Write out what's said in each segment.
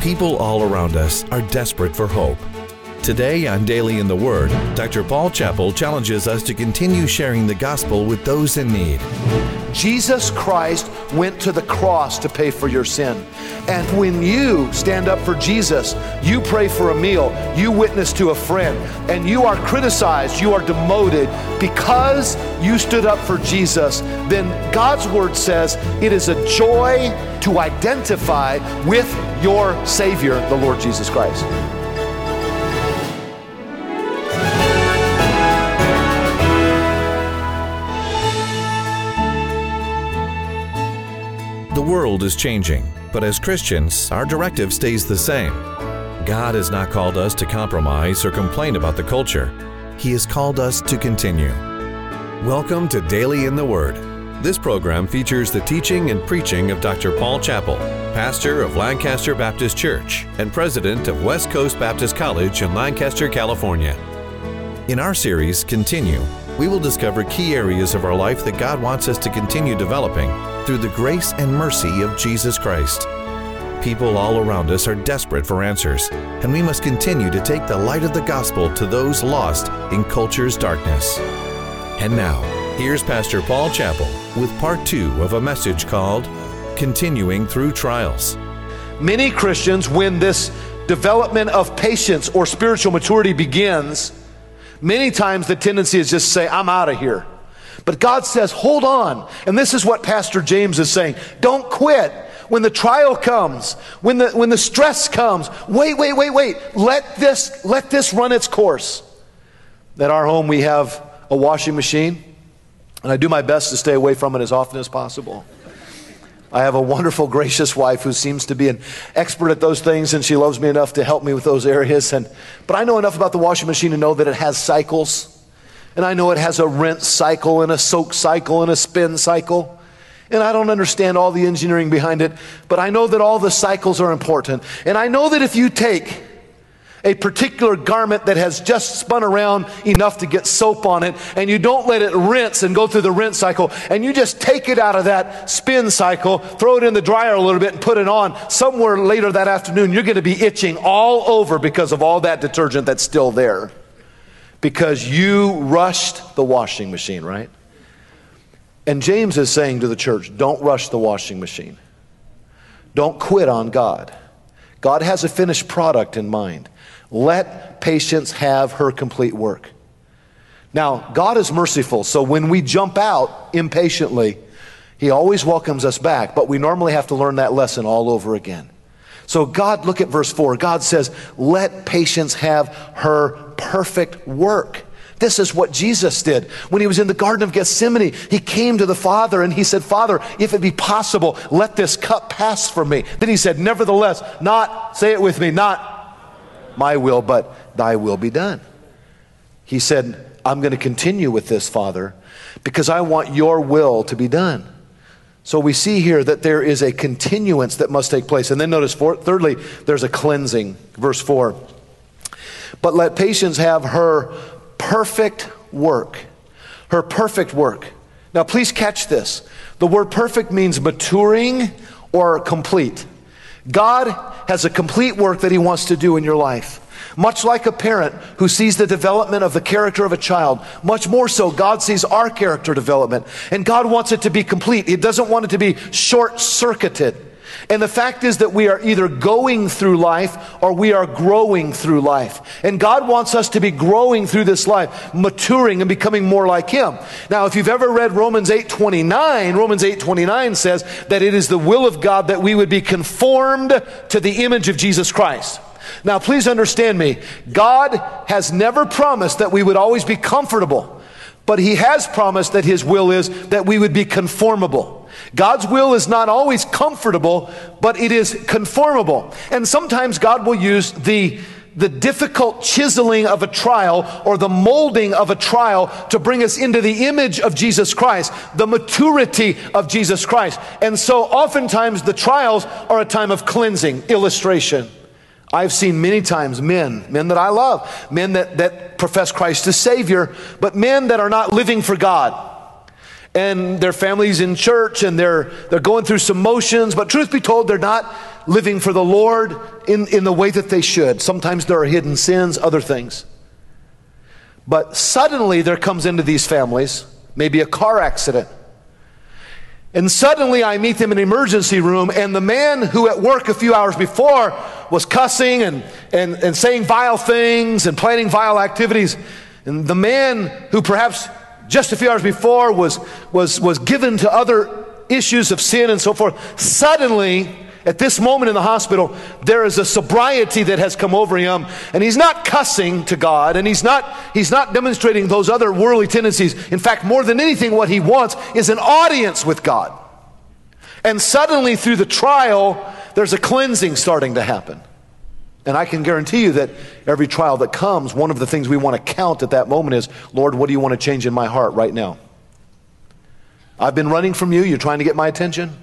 People all around us are desperate for hope. Today on Daily in the Word, Dr. Paul Chappell challenges us to continue sharing the gospel with those in need. Jesus Christ went to the cross to pay for your sin. And when you stand up for Jesus, you pray for a meal, you witness to a friend, and you are criticized, you are demoted because you stood up for Jesus, then God's Word says it is a joy to identify with your Savior, the Lord Jesus Christ. The world is changing, but as Christians, our directive stays the same. God has not called us to compromise or complain about the culture. He has called us to continue. Welcome to Daily in the Word. This program features the teaching and preaching of Dr. Paul Chappell, pastor of Lancaster Baptist Church and president of West Coast Baptist College in Lancaster, California. In our series, Continue, we will discover key areas of our life that God wants us to continue developing through the grace and mercy of Jesus Christ. People all around us are desperate for answers, and we must continue to take the light of the gospel to those lost in culture's darkness. And now, here's Pastor Paul Chappell with part 2 of a message called Continuing Through Trials. Many Christians, when this development of patience or spiritual maturity begins, many times the tendency is just to say, I'm out of here. But God says, hold on. And this is what Pastor James is saying. Don't quit. When the trial comes, when the stress comes, wait. Let this run its course. At our home, we have a washing machine, and I do my best to stay away from it as often as possible. I have a wonderful, gracious wife who seems to be an expert at those things, and she loves me enough to help me with those areas. But I know enough about the washing machine to know that it has cycles. And I know it has a rinse cycle and a soak cycle and a spin cycle. And I don't understand all the engineering behind it, but I know that all the cycles are important. And I know that if you take a particular garment that has just spun around enough to get soap on it, and you don't let it rinse and go through the rinse cycle, and you just take it out of that spin cycle, throw it in the dryer a little bit and put it on, somewhere later that afternoon, you're going to be itching all over because of all that detergent that's still there. Because you rushed the washing machine, right? And James is saying to the church, don't rush the washing machine. Don't quit on God. God has a finished product in mind. Let patience have her complete work. Now, God is merciful, so when we jump out impatiently, He always welcomes us back, but we normally have to learn that lesson all over again. So God, look at verse 4. God says, let patience have her perfect work. This is what Jesus did. When He was in the Garden of Gethsemane, He came to the Father and He said, Father, if it be possible, let this cup pass from me. Then He said, nevertheless, say it with me, not my will, but thy will be done. He said, I'm going to continue with this, Father, because I want your will to be done. So we see here that there is a continuance that must take place. And then notice, thirdly, there's a cleansing. Verse 4. But let patience have her perfect work. Her perfect work. Now please catch this. The word perfect means maturing or complete. God has a complete work that He wants to do in your life. Much like a parent who sees the development of the character of a child, much more so God sees our character development. And God wants it to be complete. He doesn't want it to be short-circuited. And the fact is that we are either going through life or we are growing through life. And God wants us to be growing through this life, maturing and becoming more like Him. Now, if you've ever read Romans 8:29 says that it is the will of God that we would be conformed to the image of Jesus Christ. Now, please understand me. God has never promised that we would always be comfortable, but He has promised that His will is that we would be conformable. God's will is not always comfortable, but it is conformable. And sometimes God will use the difficult chiseling of a trial or the molding of a trial to bring us into the image of Jesus Christ, the maturity of Jesus Christ. And so oftentimes the trials are a time of cleansing. Illustration. I've seen many times men that I love, men that profess Christ as Savior, but men that are not living for God. And their families in church and they're going through some motions, but truth be told, they're not living for the Lord in the way that they should. Sometimes there are hidden sins, other things. But suddenly there comes into these families maybe a car accident. And suddenly I meet them in an emergency room, and the man who at work a few hours before was cussing and saying vile things and planning vile activities, and the man who perhaps just a few hours before was given to other issues of sin and so forth, suddenly at this moment in the hospital, there is a sobriety that has come over him, and he's not cussing to God, and he's not demonstrating those other worldly tendencies. In fact, more than anything, what he wants is an audience with God. And suddenly through the trial, there's a cleansing starting to happen. And I can guarantee you that every trial that comes, one of the things we want to count at that moment is, Lord, what do you want to change in my heart right now? I've been running from you. You're trying to get my attention.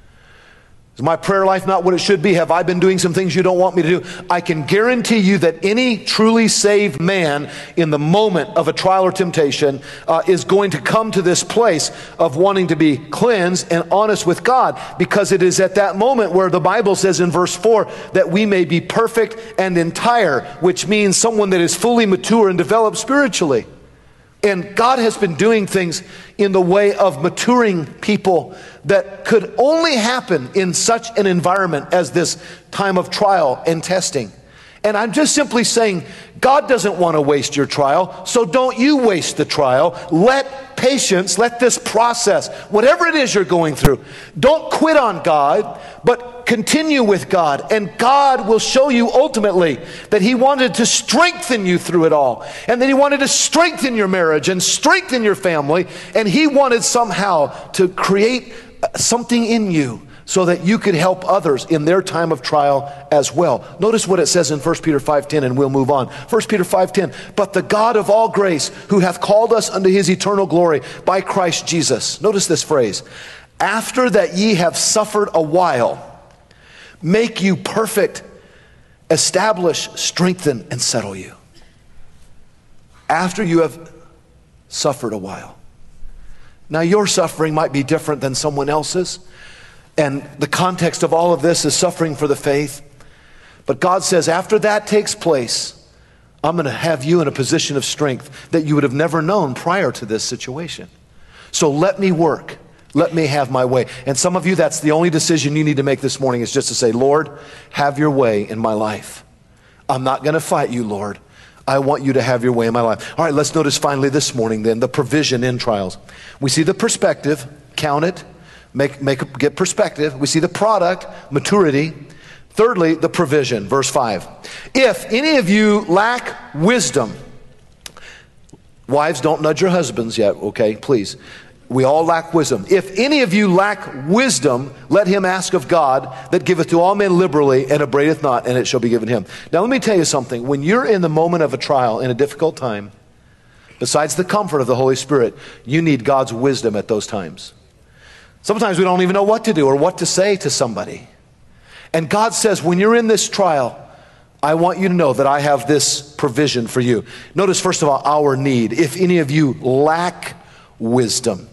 Is my prayer life not what it should be? Have I been doing some things you don't want me to do? I can guarantee you that any truly saved man in the moment of a trial or temptation is going to come to this place of wanting to be cleansed and honest with God, because it is at that moment where the Bible says in verse 4 that we may be perfect and entire, which means someone that is fully mature and developed spiritually. And God has been doing things in the way of maturing people that could only happen in such an environment as this time of trial and testing. And I'm just simply saying, God doesn't want to waste your trial, so don't you waste the trial. Let patience, let this process, whatever it is you're going through, don't quit on God, but continue with God. And God will show you ultimately that He wanted to strengthen you through it all. And that He wanted to strengthen your marriage and strengthen your family. And He wanted somehow to create something in you so that you could help others in their time of trial as well. Notice what it says in 1 Peter 5:10, and we'll move on. 1 Peter 5:10, but the God of all grace, who hath called us unto His eternal glory by Christ Jesus. Notice this phrase, after that ye have suffered a while, make you perfect, establish, strengthen, and settle you. After you have suffered a while. Now your suffering might be different than someone else's. And the context of all of this is suffering for the faith. But God says, after that takes place, I'm going to have you in a position of strength that you would have never known prior to this situation. So let me work. Let me have my way. And some of you, that's the only decision you need to make this morning, is just to say, Lord, have your way in my life. I'm not going to fight you, Lord. I want you to have your way in my life. All right, let's notice finally this morning then, the provision in trials. We see the perspective, count it. Get perspective. We see the product, maturity. Thirdly, the provision, verse 5. If any of you lack wisdom, wives, don't nudge your husbands yet, okay, please. We all lack wisdom. If any of you lack wisdom, let him ask of God, that giveth to all men liberally and upbraideth not, and it shall be given him. Now let me tell you something. When you're in the moment of a trial, in a difficult time, besides the comfort of the Holy Spirit, you need God's wisdom at those times. Sometimes we don't even know what to do or what to say to somebody. And God says, when you're in this trial, I want you to know that I have this provision for you. Notice, first of all, our need. If any of you lack wisdom,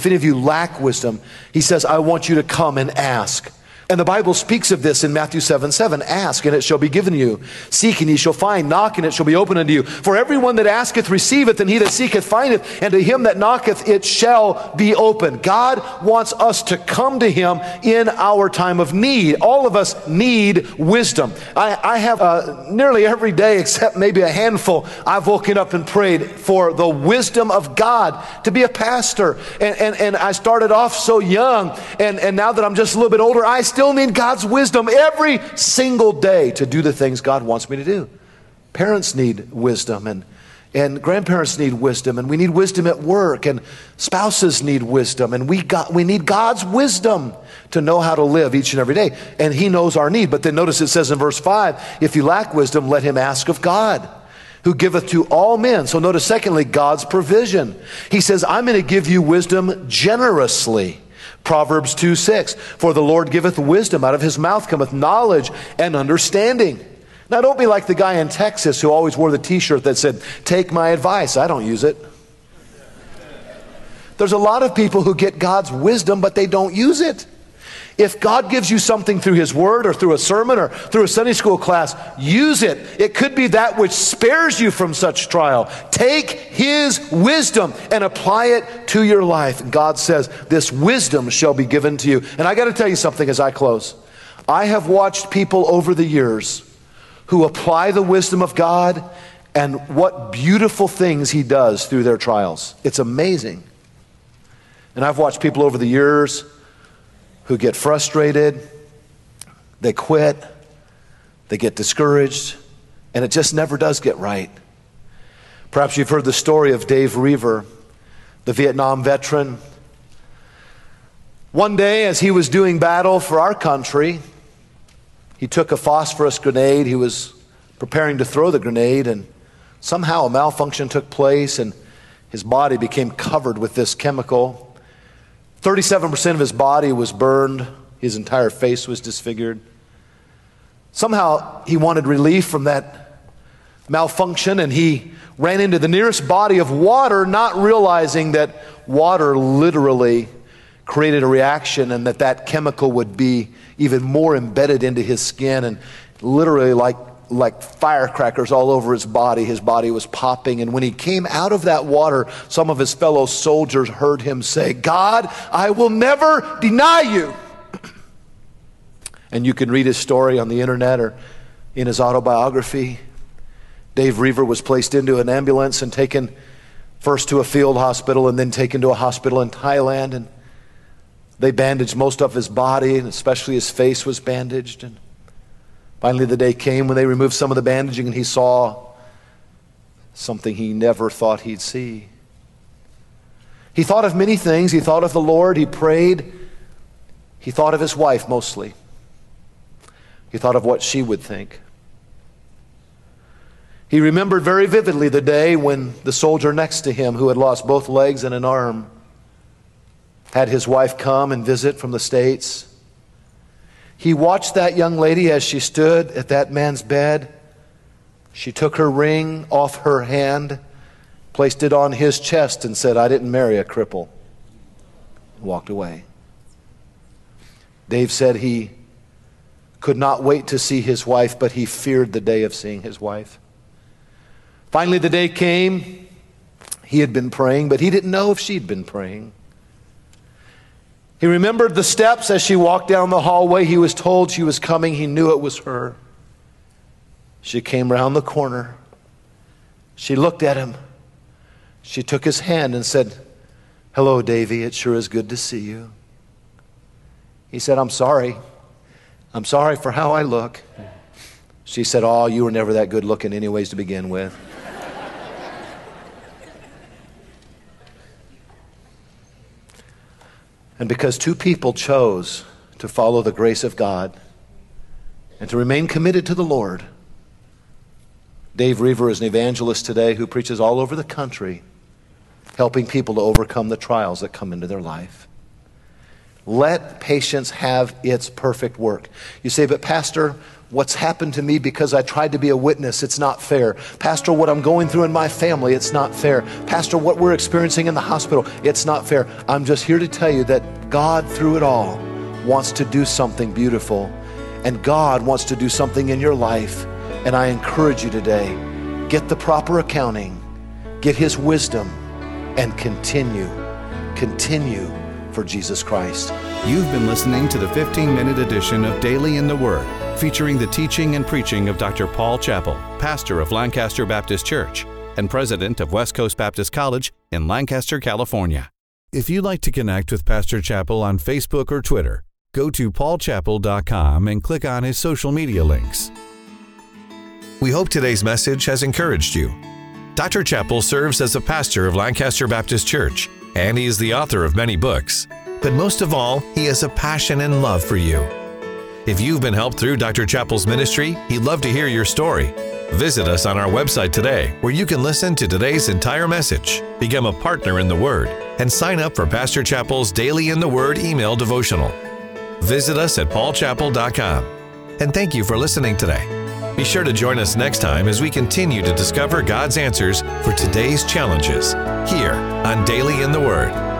He says, I want you to come and ask. And the Bible speaks of this in Matthew 7:7. Ask, and it shall be given you. Seek, and ye shall find. Knock, and it shall be opened unto you. For everyone that asketh receiveth, and he that seeketh findeth, and to him that knocketh it shall be opened. God wants us to come to Him in our time of need. All of us need wisdom. I have nearly every day, except maybe a handful, I've woken up and prayed for the wisdom of God to be a pastor. And I started off so young, and now that I'm just a little bit older, I still need God's wisdom every single day to do the things God wants me to do. Parents need wisdom, and grandparents need wisdom, and we need wisdom at work, and spouses need wisdom, and we need God's wisdom to know how to live each and every day. And He knows our need. But then notice it says in verse 5, if you lack wisdom, let him ask of God, who giveth to all men. So notice secondly, God's provision. He says, I'm going to give you wisdom generously. Proverbs 2:6, for the Lord giveth wisdom, out of His mouth cometh knowledge and understanding. Now don't be like the guy in Texas who always wore the t-shirt that said, take my advice. I don't use it. There's a lot of people who get God's wisdom, but they don't use it. If God gives you something through His Word or through a sermon or through a Sunday school class, use it. It could be that which spares you from such trial. Take His wisdom and apply it to your life. And God says, this wisdom shall be given to you. And I got to tell you something as I close. I have watched people over the years who apply the wisdom of God, and what beautiful things He does through their trials. It's amazing. And I've watched people over the years who get frustrated, they quit, they get discouraged, and it just never does get right. Perhaps you've heard the story of Dave Reaver, the Vietnam veteran. One day as he was doing battle for our country, he took a phosphorus grenade. He was preparing to throw the grenade, and somehow a malfunction took place and his body became covered with this chemical. 37% of his body was burned. His entire face was disfigured. Somehow he wanted relief from that malfunction, and he ran into the nearest body of water, not realizing that water literally created a reaction and that chemical would be even more embedded into his skin, and literally like firecrackers all over his body. His body was popping. And when he came out of that water, some of his fellow soldiers heard him say, "God, I will never deny you." And you can read his story on the internet or in his autobiography. Dave Reaver was placed into an ambulance and taken first to a field hospital and then taken to a hospital in Thailand. And they bandaged most of his body, and especially his face was bandaged. And finally, the day came when they removed some of the bandaging, and he saw something he never thought he'd see. He thought of many things. He thought of the Lord. He prayed. He thought of his wife mostly. He thought of what she would think. He remembered very vividly the day when the soldier next to him, who had lost both legs and an arm, had his wife come and visit from the States. He watched that young lady as she stood at that man's bed. She took her ring off her hand, placed it on his chest, and said, "I didn't marry a cripple," and walked away. Dave said he could not wait to see his wife, but he feared the day of seeing his wife. Finally, the day came. He had been praying, but he didn't know if she'd been praying. He remembered the steps as she walked down the hallway. He was told she was coming. He knew it was her. She came around the corner. She looked at him. She took his hand and said, "Hello, Davy. It sure is good to see you." He said, "I'm sorry. I'm sorry for how I look." She said, "Oh, you were never that good looking anyways to begin with." And because two people chose to follow the grace of God and to remain committed to the Lord, Dave Reaver is an evangelist today who preaches all over the country, helping people to overcome the trials that come into their life. Let patience have its perfect work. You say, "But Pastor, what's happened to me because I tried to be a witness, it's not fair. Pastor, what I'm going through in my family, it's not fair. Pastor, what we're experiencing in the hospital, it's not fair." I'm just here to tell you that God, through it all, wants to do something beautiful. And God wants to do something in your life. And I encourage you today, get the proper accounting, get His wisdom, and continue for Jesus Christ. You've been listening to the 15-minute edition of Daily in the Word, featuring the teaching and preaching of Dr. Paul Chappell, pastor of Lancaster Baptist Church and president of West Coast Baptist College in Lancaster, California. If you'd like to connect with Pastor Chappell on Facebook or Twitter, go to paulchappell.com and click on his social media links. We hope today's message has encouraged you. Dr. Chappell serves as a pastor of Lancaster Baptist Church, and he is the author of many books. But most of all, he has a passion and love for you. If you've been helped through Dr. Chappell's ministry, he'd love to hear your story. Visit us on our website today, where you can listen to today's entire message, become a partner in the Word, and sign up for Pastor Chappell's Daily in the Word email devotional. Visit us at paulchappell.com. And thank you for listening today. Be sure to join us next time as we continue to discover God's answers for today's challenges here on Daily in the Word.